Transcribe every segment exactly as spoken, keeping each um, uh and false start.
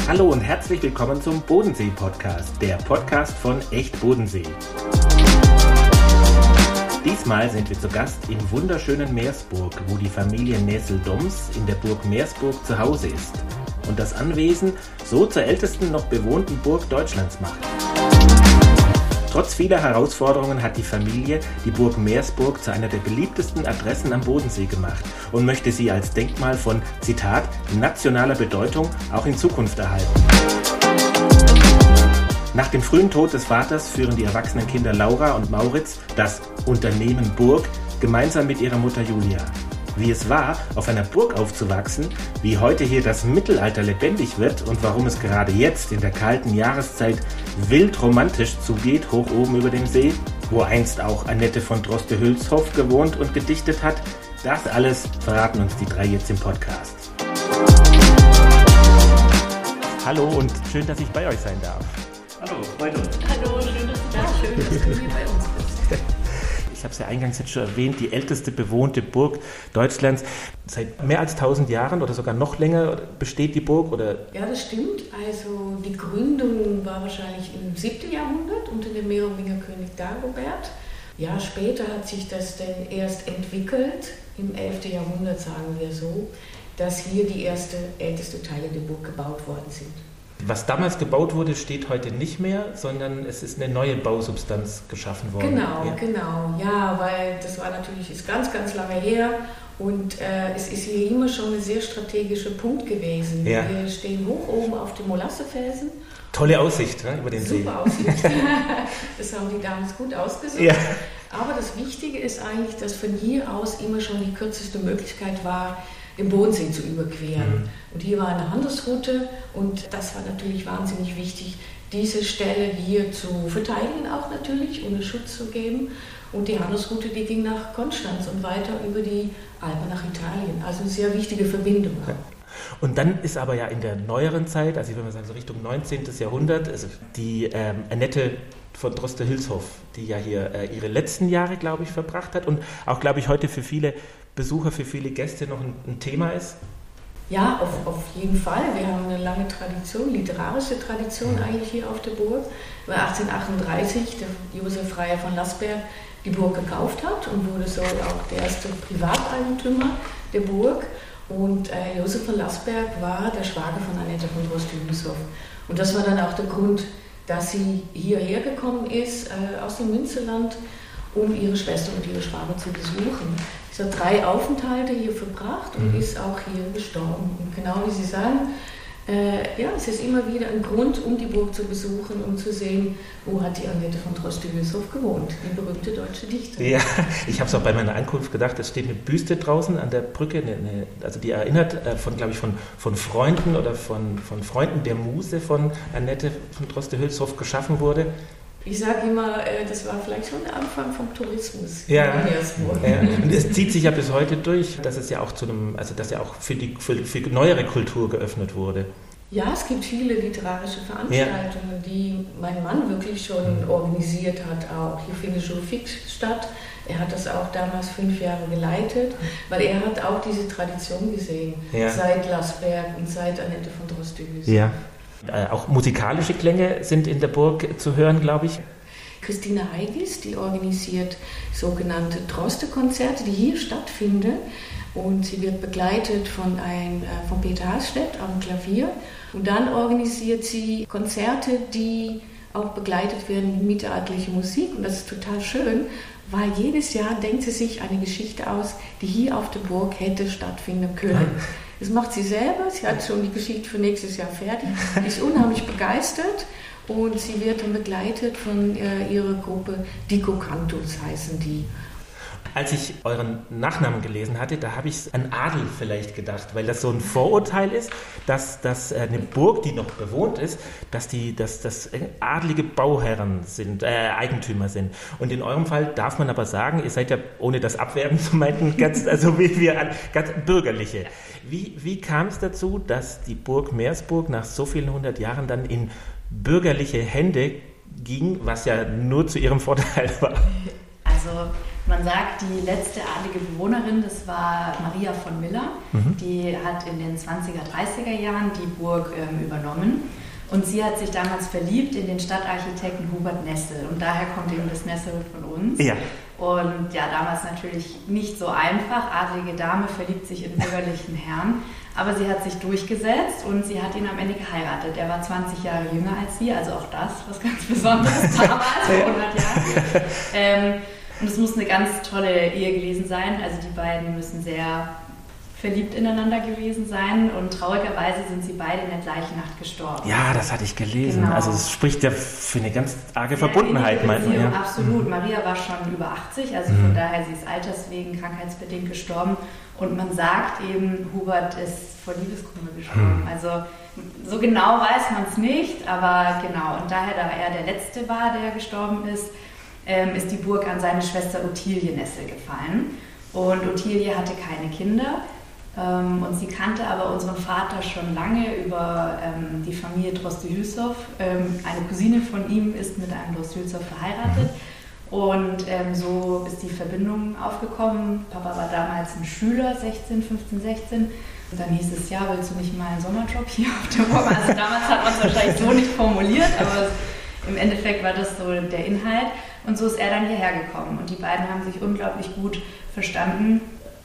Hallo und herzlich willkommen zum Bodensee-Podcast, der Podcast von Echt Bodensee. Diesmal sind wir zu Gast im wunderschönen Meersburg, wo die Familie Näsel-Doms in der Burg Meersburg zu Hause ist und das Anwesen so zur ältesten noch bewohnten Burg Deutschlands macht. Trotz vieler Herausforderungen hat die Familie die Burg Meersburg zu einer der beliebtesten Adressen am Bodensee gemacht und möchte sie als Denkmal von, Zitat, nationaler Bedeutung auch in Zukunft erhalten. Nach dem frühen Tod des Vaters führen die erwachsenen Kinder Laura und Mauritz das Unternehmen Burg gemeinsam mit ihrer Mutter Julia. Wie es war, auf einer Burg aufzuwachsen, wie heute hier das Mittelalter lebendig wird und warum es gerade jetzt in der kalten Jahreszeit wild romantisch zugeht, hoch oben über dem See, wo einst auch Annette von Droste-Hülshoff gewohnt und gedichtet hat, das alles verraten uns die drei jetzt im Podcast. Hallo und schön, dass ich bei euch sein darf. Hallo, freut uns. Hallo, schön, dass du da bist. Schön, dass du hier bei uns bist. Ich habe es ja eingangs jetzt schon erwähnt, die älteste bewohnte Burg Deutschlands. Seit mehr als tausend Jahren oder sogar noch länger besteht die Burg? Oder? Ja, das stimmt. Also die Gründung war wahrscheinlich im siebten Jahrhundert unter dem Merowingerkönig Dagobert. Ja, später hat sich das dann erst entwickelt, im elften Jahrhundert sagen wir so, dass hier die erste, älteste Teile der Burg gebaut worden sind. Was damals gebaut wurde, steht heute nicht mehr, sondern es ist eine neue Bausubstanz geschaffen worden. Genau, ja. genau. Ja, weil das war natürlich ist ganz, ganz lange her und äh, es ist hier immer schon ein sehr strategischer Punkt gewesen. Ja. Wir stehen hoch oben auf dem Molassefelsen. Tolle Aussicht, ne, über den See. Super Aussicht. Das haben die damals gut ausgesucht. Ja. Aber das Wichtige ist eigentlich, dass von hier aus immer schon die kürzeste Möglichkeit war, den Bodensee zu überqueren. Mhm. Und hier war eine Handelsroute und das war natürlich wahnsinnig wichtig, diese Stelle hier zu verteidigen auch natürlich, ohne Schutz zu geben. Und die Handelsroute, die ging nach Konstanz und weiter über die Alpen nach Italien. Also eine sehr wichtige Verbindung. Ja. Und dann ist aber ja in der neueren Zeit, also ich würde mal sagen so Richtung neunzehnten. Jahrhundert, also die ähm, Annette von Droste-Hülshoff, die ja hier äh, ihre letzten Jahre, glaube ich, verbracht hat und auch, glaube ich, heute für viele Besucher, für viele Gäste noch ein, ein Thema ist? Ja, auf, auf jeden Fall. Wir haben eine lange Tradition, literarische Tradition mhm. eigentlich hier auf der Burg, weil achtzehnhundertachtunddreißig der Josef Freier von Lassberg die Burg gekauft hat und wurde so auch der erste Privateigentümer der Burg. Und äh, Josef von Lassberg war der Schwager von Annette von Droste-Hülshoff. Und das war dann auch der Grund, dass sie hierher gekommen ist, äh, aus dem Münsterland, um ihre Schwester und ihre Schwager zu besuchen. Sie hat drei Aufenthalte hier verbracht und mhm. ist auch hier gestorben. Und genau wie Sie sagen, äh, ja, es ist immer wieder ein Grund, um die Burg zu besuchen, um zu sehen, wo hat die Annette von Droste-Hülshoff gewohnt, die berühmte deutsche Dichterin. Ja, ich habe es auch bei meiner Ankunft gedacht, es steht eine Büste draußen an der Brücke, eine, eine, also die erinnert äh, von, glaube ich, von, von Freunden oder von, von Freunden der Muse von Annette von Droste-Hülshoff geschaffen wurde. Ich sage immer, das war vielleicht schon der Anfang vom Tourismus. Ja, ja. Und es zieht sich ja bis heute durch, dass es ja auch zu einem, also dass ja auch für die für, für neuere Kultur geöffnet wurde. Ja, es gibt viele literarische Veranstaltungen, ja. die mein Mann wirklich schon mhm. organisiert hat. Auch hier findet Jour Fix statt. Er hat das auch damals fünf Jahre geleitet, weil er hat auch diese Tradition gesehen, ja. seit Lassberg und seit Annette von Droste-Hülshoff. Ja. Äh, auch musikalische Klänge sind in der Burg zu hören, glaube ich. Christine Heigis, die organisiert sogenannte Droste-Konzerte, die hier stattfinden. Und sie wird begleitet von, ein, äh, von Peter Hasstedt am Klavier. Und dann organisiert sie Konzerte, die auch begleitet werden mit mittelalterlicher Musik. Und das ist total schön, weil jedes Jahr denkt sie sich eine Geschichte aus, die hier auf der Burg hätte stattfinden können. Das macht sie selber, sie hat schon die Geschichte für nächstes Jahr fertig, sie ist unheimlich begeistert und sie wird dann begleitet von äh, ihrer Gruppe Dico Cantus heißen die. Als ich euren Nachnamen gelesen hatte, da habe ich an Adel vielleicht gedacht, weil das so ein Vorurteil ist, dass, dass eine Burg, die noch bewohnt ist, dass die, dass das adlige Bauherren sind, äh, Eigentümer sind. Und in eurem Fall darf man aber sagen, ihr seid ja, ohne das abwerben zu meinen, ganz, also wie wir an, ganz bürgerliche. Wie, wie kam es dazu, dass die Burg Meersburg nach so vielen hundert Jahren dann in bürgerliche Hände ging, was ja nur zu ihrem Vorteil war? Also Man sagt, die letzte adlige Bewohnerin, das war Maria von Miller. Mhm. Die hat in den zwanziger, dreißiger Jahren die Burg ähm, übernommen. Und sie hat sich damals verliebt in den Stadtarchitekten Hubert Nessel. Und daher kommt eben das Nessel von uns. Ja. Und ja, damals natürlich nicht so einfach. Adlige Dame verliebt sich in bürgerlichen Herrn. Aber sie hat sich durchgesetzt und sie hat ihn am Ende geheiratet. Er war zwanzig Jahre jünger als sie, also auch das, was ganz Besonderes damals, vor hundert Jahren. Ähm, und es muss eine ganz tolle Ehe gewesen sein. Also die beiden müssen sehr verliebt ineinander gewesen sein und traurigerweise sind sie beide in der gleichen Nacht gestorben. Ja, das hatte ich gelesen. Genau. Also es spricht ja für eine ganz arge Verbundenheit, meint man. Ja. Absolut. Mhm. Maria war schon über achtzig, also mhm. von daher, sie ist alterswegen, krankheitsbedingt gestorben. Und man sagt eben, Hubert ist vor Liebeskummer gestorben. Mhm. Also so genau weiß man es nicht, aber genau. Und daher, da er der Letzte war, der gestorben ist, ähm, ist die Burg an seine Schwester Ottilie Nessel gefallen. Und Ottilie hatte keine Kinder. Ähm, und sie kannte aber unseren Vater schon lange über ähm, die Familie Droste-Hülshoff. Ähm, eine Cousine von ihm ist mit einem Droste-Hülshoff verheiratet und ähm, so ist die Verbindung aufgekommen. Papa war damals ein Schüler, sechzehn, fünfzehn, sechzehn. Und dann hieß es, ja, willst du nicht mal einen Sommerjob hier auf der Burg? Also damals hat man es wahrscheinlich so nicht formuliert, aber im Endeffekt war das so der Inhalt. Und so ist er dann hierher gekommen und die beiden haben sich unglaublich gut verstanden.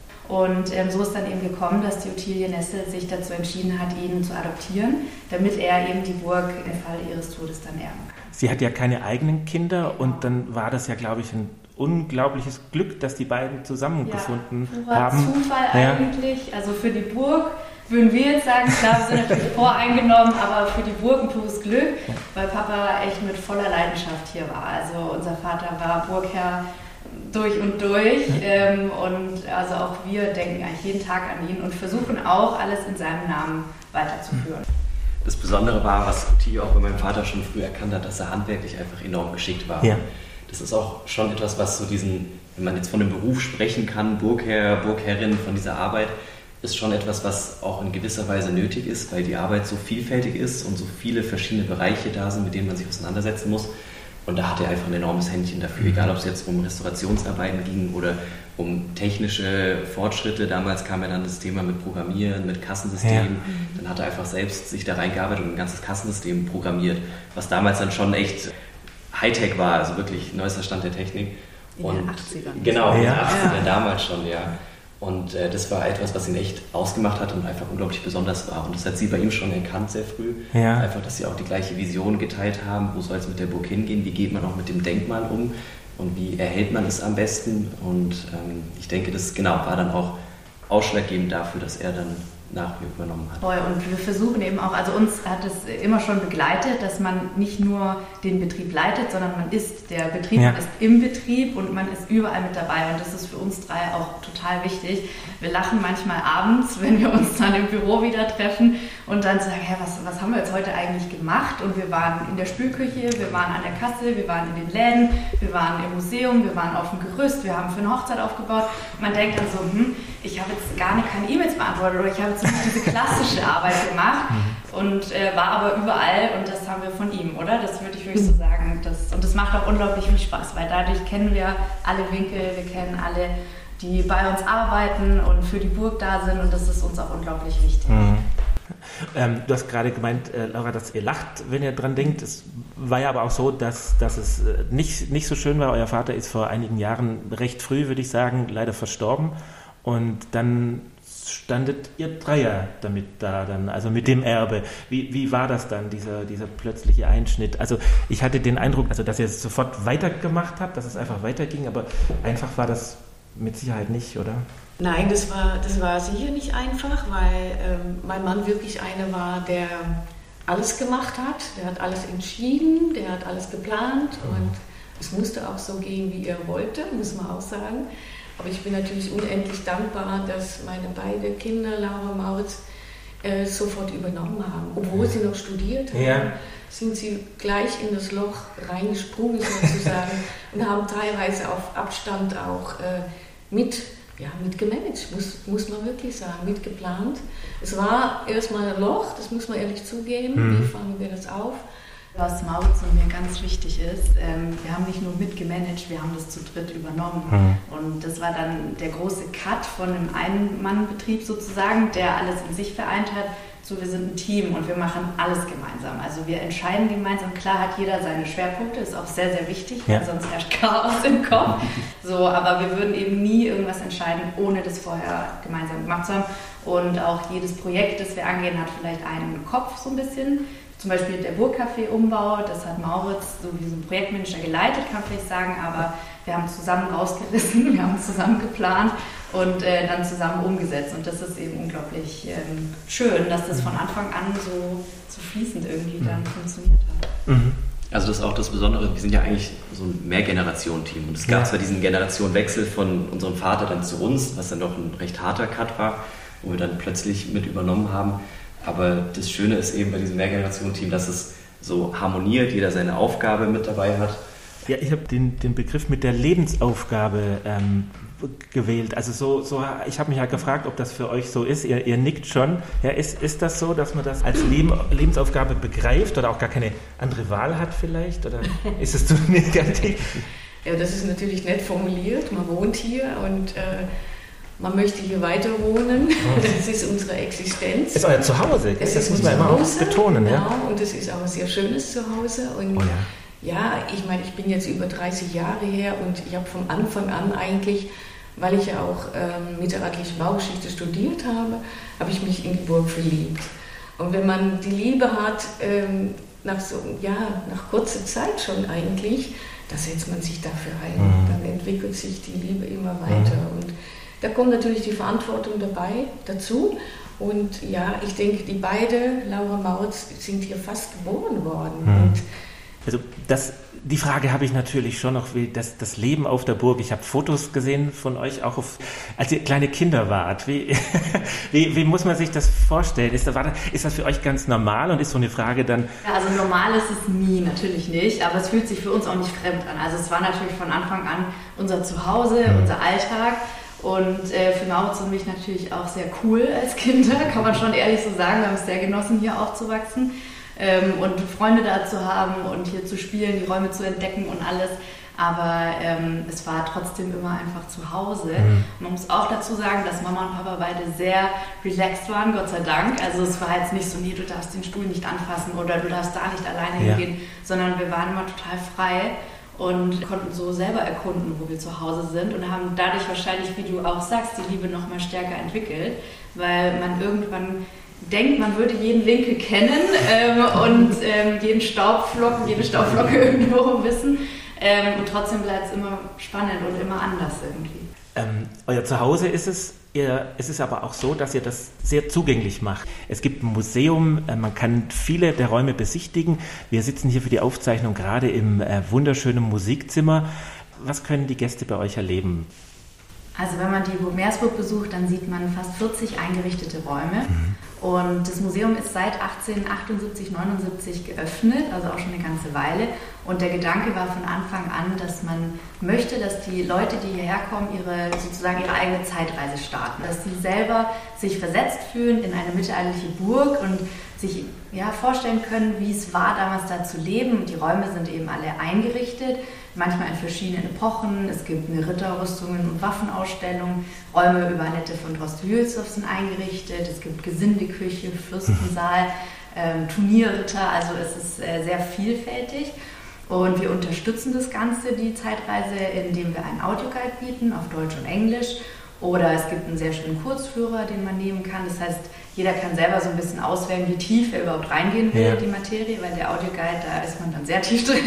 Und ähm, so ist dann eben gekommen, dass die Ottilie Nessel sich dazu entschieden hat, ihn zu adoptieren, damit er eben die Burg im Fall ihres Todes dann erben kann. Sie hat ja keine eigenen Kinder und dann war das ja, glaube ich, ein unglaubliches Glück, dass die beiden zusammengefunden ja, haben. Zufall ja. eigentlich, also für die Burg würden wir jetzt sagen, klar, wir sind natürlich voreingenommen, aber für die Burg ein pures Glück, weil Papa echt mit voller Leidenschaft hier war. Also unser Vater war Burgherr durch und durch ähm, und also auch wir denken eigentlich jeden Tag an ihn und versuchen auch alles in seinem Namen weiterzuführen. Das Besondere war, was Ottilie auch bei meinem Vater schon früh erkannt hat, dass er handwerklich einfach enorm geschickt war. Ja. Das ist auch schon etwas, was so diesen, wenn man jetzt von dem Beruf sprechen kann, Burgherr, Burgherrin, von dieser Arbeit, ist schon etwas, was auch in gewisser Weise nötig ist, weil die Arbeit so vielfältig ist und so viele verschiedene Bereiche da sind, mit denen man sich auseinandersetzen muss. Und da hat er einfach ein enormes Händchen dafür, egal ob es jetzt um Restaurationsarbeiten ging oder um technische Fortschritte. Damals kam ja dann das Thema mit Programmieren, mit Kassensystemen. Ja. Dann hat er einfach selbst sich da reingearbeitet und ein ganzes Kassensystem programmiert, was damals dann schon echt Hightech war, also wirklich neuester Stand der Technik. In den achtzigern. Genau, in den achtzigern damals schon, ja. Und äh, das war etwas, was ihn echt ausgemacht hat und einfach unglaublich besonders war. Und das hat sie bei ihm schon erkannt sehr früh. Ja. Einfach, dass sie auch die gleiche Vision geteilt haben. Wo soll es mit der Burg hingehen? Wie geht man auch mit dem Denkmal um? Und wie erhält man es am besten? Und ähm, ich denke, das genau war dann auch ausschlaggebend dafür, dass er dann nach mir übernommen hat. Voll. Und wir versuchen eben auch, also uns hat es immer schon begleitet, dass man nicht nur den Betrieb leitet, sondern man ist der Betrieb, ja. man ist im Betrieb und man ist überall mit dabei. Und das ist für uns drei auch total wichtig. Wir lachen manchmal abends, wenn wir uns dann im Büro wieder treffen und dann sagen, hä, was, was haben wir jetzt heute eigentlich gemacht? Und wir waren in der Spülküche, wir waren an der Kasse, wir waren in den Läden, wir waren im Museum, wir waren auf dem Gerüst, wir haben für eine Hochzeit aufgebaut. Man denkt dann so, hm, ich habe jetzt gar nicht keine E-Mails beantwortet oder ich habe jetzt diese klassische Arbeit gemacht und äh, war aber überall und das haben wir von ihm, oder? Das würde ich wirklich so sagen. Das, und das macht auch unglaublich viel Spaß, weil dadurch kennen wir alle Winkel, wir kennen alle, die bei uns arbeiten und für die Burg da sind und das ist uns auch unglaublich wichtig. Mhm. Ähm, du hast gerade gemeint, äh, Laura, dass ihr lacht, wenn ihr dran denkt. Es war ja aber auch so, dass, dass es äh, nicht, nicht so schön war. Euer Vater ist vor einigen Jahren recht früh, würde ich sagen, leider verstorben. Und dann standet ihr Dreier damit da, dann, also mit dem Erbe. Wie, wie war das dann, dieser, dieser plötzliche Einschnitt? Also ich hatte den Eindruck, also dass ihr es sofort weitergemacht habt, dass es einfach weiterging, aber einfach war das mit Sicherheit nicht, oder? Nein, das war, das war sicher nicht einfach, weil ähm, mein Mann wirklich einer war, der alles gemacht hat, der hat alles entschieden, der hat alles geplant und es musste auch so gehen, wie er wollte, muss man auch sagen. Aber ich bin natürlich unendlich dankbar, dass meine beiden Kinder, Laura und Mauritz, äh, sofort übernommen haben. Obwohl sie noch studiert haben, ja. sind sie gleich in das Loch reingesprungen sozusagen und haben teilweise auf Abstand auch äh, mit, ja, mit gemanagt, muss, muss man wirklich sagen, mitgeplant. Es war erstmal ein Loch, das muss man ehrlich zugeben, mhm. wie fangen wir das auf? Was Mauritz und mir ganz wichtig ist, ähm, wir haben nicht nur mitgemanagt, wir haben das zu dritt übernommen. Mhm. Und das war dann der große Cut von einem Ein-Mann-Betrieb sozusagen, der alles in sich vereint hat. So, wir sind ein Team und wir machen alles gemeinsam. Also wir entscheiden gemeinsam. Klar hat jeder seine Schwerpunkte, ist auch sehr, sehr wichtig, ja. Weil sonst herrscht Chaos im Kopf. So, aber wir würden eben nie irgendwas entscheiden, ohne das vorher gemeinsam gemacht zu haben. Und auch jedes Projekt, das wir angehen, hat vielleicht einen im Kopf so ein bisschen. Zum Beispiel der Burgcafé-Umbau, das hat Mauritz so wie so ein Projektmanager geleitet, kann man vielleicht sagen, aber wir haben zusammen rausgerissen, wir haben zusammen geplant und äh, dann zusammen umgesetzt. Und das ist eben unglaublich ähm, schön, dass das von Anfang an so, so fließend irgendwie dann funktioniert hat. Mhm. Also das ist auch das Besondere, wir sind ja eigentlich so ein Mehrgenerationen-Team. Und es gab ja. zwar diesen Generationenwechsel von unserem Vater dann zu uns, was dann doch ein recht harter Cut war, wo wir dann plötzlich mit übernommen haben. Aber das Schöne ist eben bei diesem Mehrgenerationen-Team, dass es so harmoniert, jeder seine Aufgabe mit dabei hat. Ja, ich habe den, den Begriff mit der Lebensaufgabe ähm, gewählt. Also so, so ich habe mich ja gefragt, ob das für euch so ist. Ihr, ihr nickt schon. Ja, ist, ist das so, dass man das als Leben, Lebensaufgabe begreift oder auch gar keine andere Wahl hat vielleicht? Oder ist es zu negativ? Ja, das ist natürlich nett formuliert. Man wohnt hier und äh, man möchte hier weiter wohnen, das ist unsere Existenz. Das ist euer Zuhause, das, das muss man immer auch betonen. Genau, ja? Und es ist auch ein sehr schönes Zuhause. Und oh ja. ja, ich meine, ich bin jetzt über dreißig Jahre her und ich habe von Anfang an eigentlich, weil ich ja auch ähm, mittelalterliche Baugeschichte studiert habe, habe ich mich in die Burg verliebt. Und wenn man die Liebe hat, ähm, nach so, ja, nach kurzer Zeit schon eigentlich, da setzt man sich dafür ein. Mhm. Dann entwickelt sich die Liebe immer weiter. Mhm. Und da kommt natürlich die Verantwortung dabei, dazu. Und ja, ich denke, die beiden, Laura Mauritz, sind hier fast geboren worden. Hm. Und also das, die Frage habe ich natürlich schon noch, wie das, das Leben auf der Burg. Ich habe Fotos gesehen von euch, auch auf, als ihr kleine Kinder wart. Wie, wie, wie muss man sich das vorstellen? Ist das, war das, ist das für euch ganz normal und ist so eine Frage dann... Ja, also normal ist es nie, natürlich nicht, aber es fühlt sich für uns auch nicht fremd an. Also es war natürlich von Anfang an unser Zuhause, hm. unser Alltag. Und äh, für Mauritz und mich natürlich auch sehr cool als Kinder, kann man schon ehrlich so sagen. Wir haben es sehr genossen, hier aufzuwachsen ähm, und Freunde da zu haben und hier zu spielen, die Räume zu entdecken und alles. Aber ähm, es war trotzdem immer einfach zu Hause. Mhm. Man muss auch dazu sagen, dass Mama und Papa beide sehr relaxed waren, Gott sei Dank. Also es war jetzt nicht so, nee, du darfst den Stuhl nicht anfassen oder du darfst da nicht alleine ja. hingehen, sondern wir waren immer total frei. Und konnten so selber erkunden, wo wir zu Hause sind und haben dadurch wahrscheinlich, wie du auch sagst, die Liebe noch mal stärker entwickelt, weil man irgendwann denkt, man würde jeden Winkel kennen ähm, und ähm, jeden Staubflocken, jede Staubflocke irgendwo wissen ähm, und trotzdem bleibt es immer spannend und immer anders irgendwie. Ähm, euer Zuhause ist es, ihr, es ist aber auch so, dass ihr das sehr zugänglich macht. Es gibt ein Museum, äh, man kann viele der Räume besichtigen. Wir sitzen hier für die Aufzeichnung gerade im äh, wunderschönen Musikzimmer. Was können die Gäste bei euch erleben? Also wenn man die Burg Meersburg besucht, dann sieht man fast vierzig eingerichtete Räume. Mhm. Und das Museum ist seit achtzehnhundertachtundsiebzig, neunundsiebzig geöffnet, also auch schon eine ganze Weile. Und der Gedanke war von Anfang an, dass man möchte, dass die Leute, die hierher kommen, ihre, sozusagen ihre eigene Zeitreise starten. Dass sie selber sich versetzt fühlen in eine mittelalterliche Burg und sich ja, vorstellen können, wie es war, damals da zu leben. Und die Räume sind eben alle eingerichtet, manchmal in verschiedenen Epochen. Es gibt eine Ritterrüstungen- und Waffenausstellung. Räume über Annette von Droste-Hülshoff sind eingerichtet. Es gibt Gesindeküche, Fürstensaal, ähm, Turnierritter. Also es ist äh, sehr vielfältig. Und wir unterstützen das Ganze, die Zeitreise, indem wir einen Audioguide bieten auf Deutsch und Englisch. Oder es gibt einen sehr schönen Kurzführer, den man nehmen kann. Das heißt, jeder kann selber so ein bisschen auswählen, wie tief er überhaupt reingehen will, ja. die Materie, weil der Audioguide, da ist man dann sehr tief drin.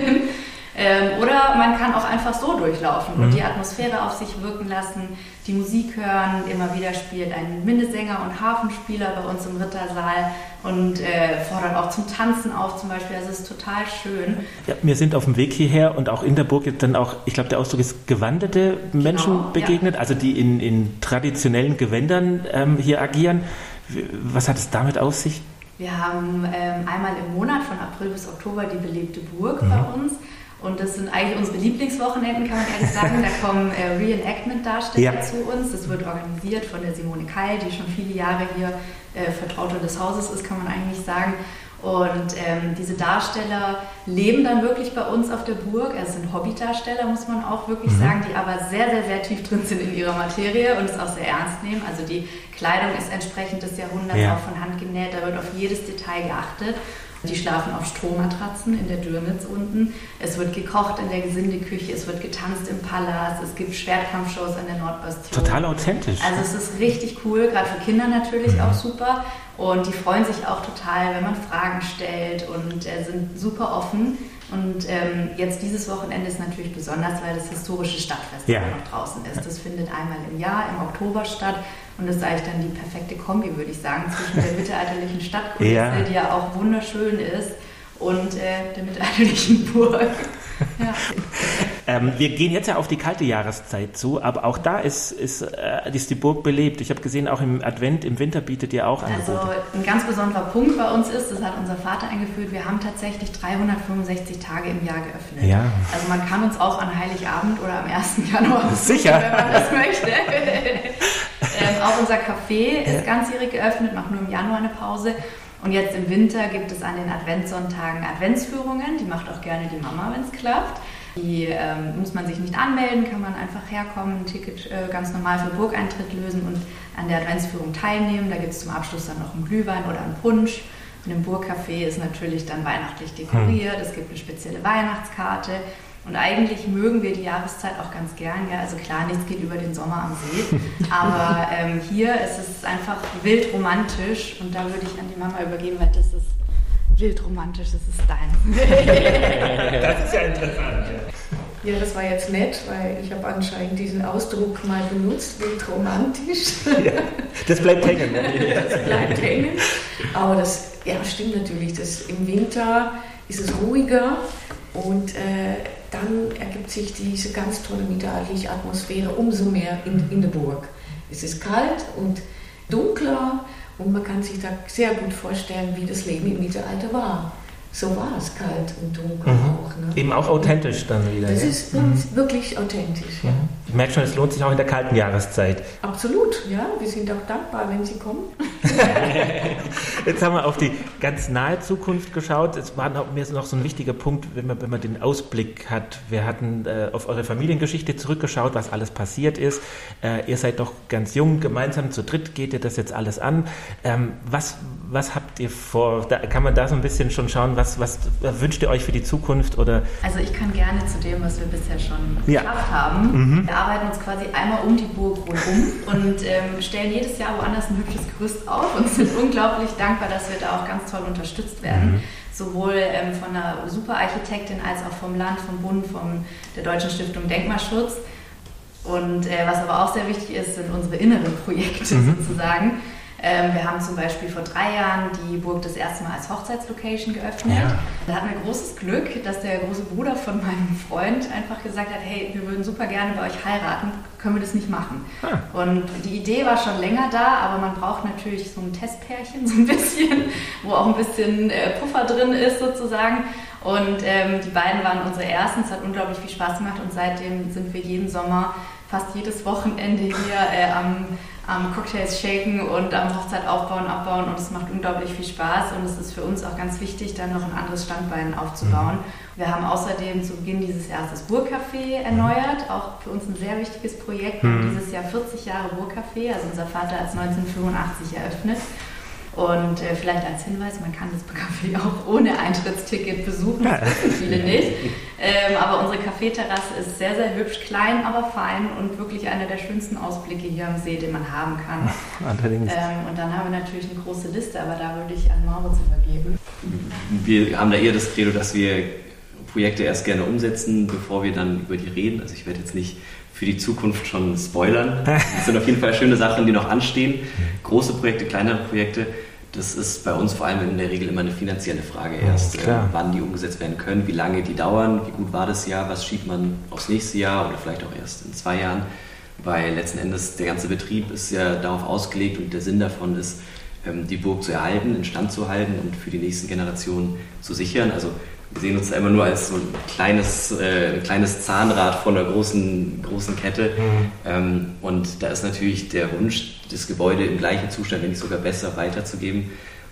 ähm, oder man kann auch einfach so durchlaufen mhm. und die Atmosphäre auf sich wirken lassen, die Musik hören. Immer wieder spielt ein Minnesänger und Harfenspieler bei uns im Rittersaal und äh, fordern auch zum Tanzen auf zum Beispiel. Also es ist total schön. Ja, wir sind auf dem Weg hierher und auch in der Burg jetzt dann auch, ich glaube der Ausdruck ist, gewandete Menschen genau, begegnet, ja. also die in, in traditionellen Gewändern ähm, hier agieren. Was hat es damit auf sich? Wir haben ähm, einmal im Monat von April bis Oktober die belebte Burg mhm. bei uns. Und das sind eigentlich unsere Lieblingswochenenden, kann man ehrlich sagen. Da kommen äh, Reenactment-Darsteller ja. zu uns. Das wird organisiert von der Simone Keil, die schon viele Jahre hier äh, Vertraute des Hauses ist, kann man eigentlich sagen. Und ähm, diese Darsteller leben dann wirklich bei uns auf der Burg. Es sind Hobbydarsteller, muss man auch wirklich mhm. sagen, die aber sehr, sehr, sehr tief drin sind in ihrer Materie und es auch sehr ernst nehmen. Also die Kleidung ist entsprechend des Jahrhunderts ja. auch von Hand genäht, da wird auf jedes Detail geachtet. Die schlafen auf Strohmatratzen in der Dürnitz unten. Es wird gekocht in der Gesindeküche, es wird getanzt im Palast, es gibt Schwertkampfshows an der Nordbastion. Total authentisch. Also es ist richtig cool, gerade für Kinder natürlich mhm. auch super. Und die freuen sich auch total, wenn man Fragen stellt und äh, sind super offen. Und ähm, jetzt dieses Wochenende ist natürlich besonders, weil das historische Stadtfest ja. noch draußen ist. Das findet einmal im Jahr im Oktober statt. Und das ist eigentlich dann die perfekte Kombi, würde ich sagen, zwischen der mittelalterlichen Stadtkulisse, ja. die ja auch wunderschön ist, und äh, der mittelalterlichen Burg. Ja. Ähm, wir gehen jetzt ja auf die kalte Jahreszeit zu, aber auch da ist, ist, äh, ist die Burg belebt. Ich habe gesehen, auch im Advent, im Winter bietet ihr auch Angebote. Also ein ganz besonderer Punkt bei uns ist, das hat unser Vater eingeführt, wir haben tatsächlich dreihundertfünfundsechzig Tage im Jahr geöffnet. Ja. Also man kann uns auch an Heiligabend oder am ersten Januar besuchen, sicher, wenn man das möchte. ähm, auch unser Café ist ganzjährig geöffnet, macht nur im Januar eine Pause. Und jetzt im Winter gibt es an den Adventssonntagen Adventsführungen, die macht auch gerne die Mama, wenn es klappt. Die ähm, muss man sich nicht anmelden, kann man einfach herkommen, ein Ticket äh, ganz normal für Burgeintritt lösen und an der Adventsführung teilnehmen. Da gibt es zum Abschluss dann noch einen Glühwein oder einen Punsch. Und im Burgcafé ist natürlich dann weihnachtlich dekoriert, hm. es gibt eine spezielle Weihnachtskarte. Und eigentlich mögen wir die Jahreszeit auch ganz gern. Ja? Also klar, nichts geht über den Sommer am See. Aber ähm, hier ist es einfach wild romantisch. Und da würde ich an die Mama übergeben, weil das ist wild romantisch, das ist dein. Das ist ja interessant. Ja, das war jetzt nett, weil ich habe anscheinend diesen Ausdruck mal benutzt, wild romantisch. Ja, das bleibt hängen. Das bleibt hängen. Aber das ja, stimmt natürlich. Das, im Winter ist es ruhiger. Und äh, dann ergibt sich diese ganz tolle mittelalterliche Atmosphäre umso mehr in, in der Burg. Es ist kalt und dunkler und man kann sich da sehr gut vorstellen, wie das Leben im Mittelalter war. So war es, kalt und dunkel mhm. auch. Ne? Eben auch authentisch dann wieder. Das ja? ist mhm. wirklich authentisch. Ja. Ich merke schon, es lohnt sich auch in der kalten Jahreszeit. Absolut, ja. Wir sind auch dankbar, wenn Sie kommen. Jetzt haben wir auf die ganz nahe Zukunft geschaut. Es war noch, mir ist noch so ein wichtiger Punkt, wenn man, wenn man den Ausblick hat. Wir hatten äh, auf eure Familiengeschichte zurückgeschaut, was alles passiert ist. Äh, ihr seid doch ganz jung, gemeinsam zu dritt geht ihr das jetzt alles an. Ähm, was, was habt ihr vor? Da, kann man da so ein bisschen schon schauen, was, was wünscht ihr euch für die Zukunft? Oder? Also ich kann gerne zu dem, was wir bisher schon ja. geschafft haben. Mhm. Wir arbeiten uns quasi einmal um die Burg rundum und ähm, stellen jedes Jahr woanders ein hübsches Gerüst auf und sind unglaublich dankbar, dass wir da auch ganz toll unterstützt werden. Mhm. Sowohl ähm, von einer Superarchitektin als auch vom Land, vom Bund, von der Deutschen Stiftung Denkmalschutz. Und äh, was aber auch sehr wichtig ist, sind unsere inneren Projekte mhm. sozusagen. Ähm, wir haben zum Beispiel vor drei Jahren die Burg das erste Mal als Hochzeitslocation geöffnet. Ja. Da hatten wir großes Glück, dass der große Bruder von meinem Freund einfach gesagt hat, hey, wir würden super gerne bei euch heiraten, können wir das nicht machen? Ah. Und die Idee war schon länger da, aber man braucht natürlich so ein Testpärchen, so ein bisschen, wo auch ein bisschen äh, Puffer drin ist sozusagen. Und ähm, die beiden waren unsere Ersten, es hat unglaublich viel Spaß gemacht und seitdem sind wir jeden Sommer, fast jedes Wochenende hier äh, am, am Cocktails shaken und am Hochzeit aufbauen, abbauen und es macht unglaublich viel Spaß und es ist für uns auch ganz wichtig, dann noch ein anderes Standbein aufzubauen. Mhm. Wir haben außerdem zu Beginn dieses Jahres das Burgcafé erneuert, auch für uns ein sehr wichtiges Projekt. Wir haben mhm. dieses Jahr vierzig Jahre Burgcafé, also unser Vater hat es neunzehnhundertfünfundachtzig eröffnet. Und äh, vielleicht als Hinweis, man kann das Café auch ohne Eintrittsticket besuchen, das wissen viele nicht. Ähm, aber unsere Kaffeeterrasse ist sehr, sehr hübsch, klein, aber fein und wirklich einer der schönsten Ausblicke hier am See, den man haben kann. Allerdings. Ähm, und dann haben wir natürlich eine große Liste, aber da würde ich an Moritz übergeben. Wir haben da eher das Credo, dass wir Projekte erst gerne umsetzen, bevor wir dann über die reden. Also ich werde jetzt nicht für die Zukunft schon spoilern. Das sind auf jeden Fall schöne Sachen, die noch anstehen. Große Projekte, kleinere Projekte, das ist bei uns vor allem in der Regel immer eine finanzielle Frage erst, äh, wann die umgesetzt werden können, wie lange die dauern, wie gut war das Jahr, was schiebt man aufs nächste Jahr oder vielleicht auch erst in zwei Jahren, weil letzten Endes der ganze Betrieb ist ja darauf ausgelegt und der Sinn davon ist, ähm, die Burg zu erhalten, instand zu halten und für die nächsten Generationen zu sichern. Also wir sehen uns da immer nur als so ein kleines, äh, ein kleines Zahnrad von einer großen, großen Kette. Mhm. Ähm, und da ist natürlich der Wunsch, das Gebäude im gleichen Zustand, wenn nicht sogar besser, weiterzugeben.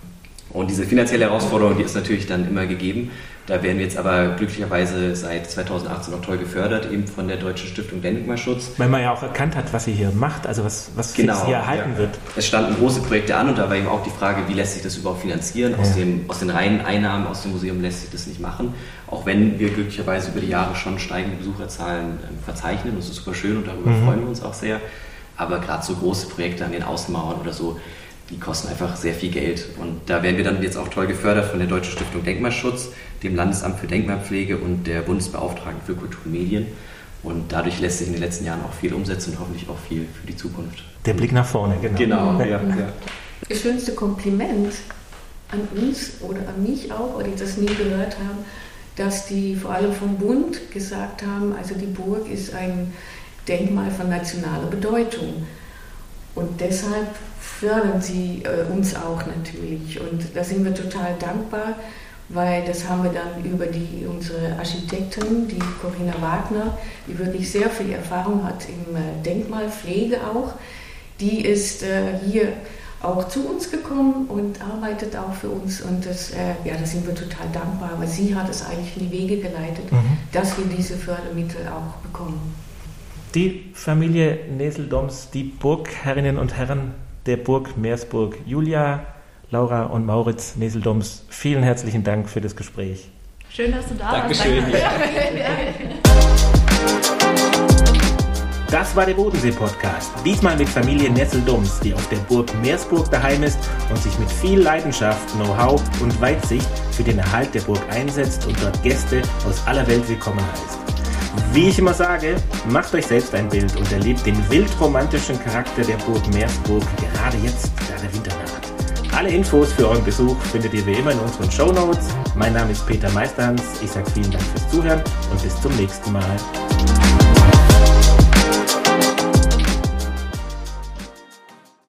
Und diese finanzielle Herausforderung, die ist natürlich dann immer gegeben. Da werden wir jetzt aber glücklicherweise seit zweitausendachtzehn auch toll gefördert, eben von der Deutschen Stiftung Denkmalschutz. Weil man ja auch erkannt hat, was sie hier macht, also was, was genau, hier erhalten ja. wird. Es standen große Projekte an und da war eben auch die Frage, wie lässt sich das überhaupt finanzieren? Aus, ja. dem, aus den reinen Einnahmen aus dem Museum lässt sich das nicht machen. Auch wenn wir glücklicherweise über die Jahre schon steigende Besucherzahlen äh, verzeichnen. Das ist super schön und darüber mhm. freuen wir uns auch sehr. Aber gerade so große Projekte an den Außenmauern oder so, die kosten einfach sehr viel Geld. Und da werden wir dann jetzt auch toll gefördert von der Deutschen Stiftung Denkmalschutz, dem Landesamt für Denkmalpflege und der Bundesbeauftragten für Kultur und Medien. Und dadurch lässt sich in den letzten Jahren auch viel umsetzen und hoffentlich auch viel für die Zukunft. Der Blick nach vorne, genau. Genau, ja, ja. Das schönste Kompliment an uns oder an mich auch, oder ich das nie gehört habe, dass die vor allem vom Bund gesagt haben, also die Burg ist ein Denkmal von nationaler Bedeutung. Und deshalb fördern sie äh, uns auch natürlich. Und da sind wir total dankbar, weil das haben wir dann über die, unsere Architektin, die Corinna Wagner, die wirklich sehr viel Erfahrung hat in äh, Denkmalpflege auch. Die ist äh, hier auch zu uns gekommen und arbeitet auch für uns. Und das, äh, ja, da sind wir total dankbar, weil sie hat es eigentlich in die Wege geleitet, mhm. dass wir diese Fördermittel auch bekommen. Die Familie Nesel-Doms, die Burgherrinnen und Herren der Burg Meersburg, Julia, Laura und Mauritz Nesel-Doms, vielen herzlichen Dank für das Gespräch. Schön, dass du da Dankeschön. warst. Das war der Bodensee-Podcast. Diesmal mit Familie Nesel-Doms, die auf der Burg Meersburg daheim ist und sich mit viel Leidenschaft, Know-how und Weitsicht für den Erhalt der Burg einsetzt und dort Gäste aus aller Welt willkommen heißt. Wie ich immer sage, macht euch selbst ein Bild und erlebt den wildromantischen Charakter der Burg Meersburg, gerade jetzt, da der Winter naht. Alle Infos für euren Besuch findet ihr wie immer in unseren Shownotes. Mein Name ist Peter Meisterhans, ich sage vielen Dank fürs Zuhören und bis zum nächsten Mal.